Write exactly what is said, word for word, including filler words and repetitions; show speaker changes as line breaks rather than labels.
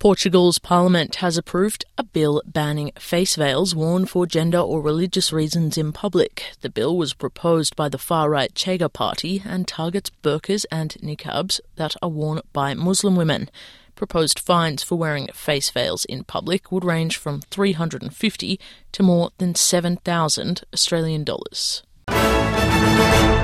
Portugal's parliament has approved a bill banning face veils worn for gender or religious reasons in public. The bill was proposed by the far-right Chega party and targets burqas and niqabs that are worn by Muslim women. Proposed fines for wearing face veils in public would range from three hundred fifty to more than seven thousand Australian dollars.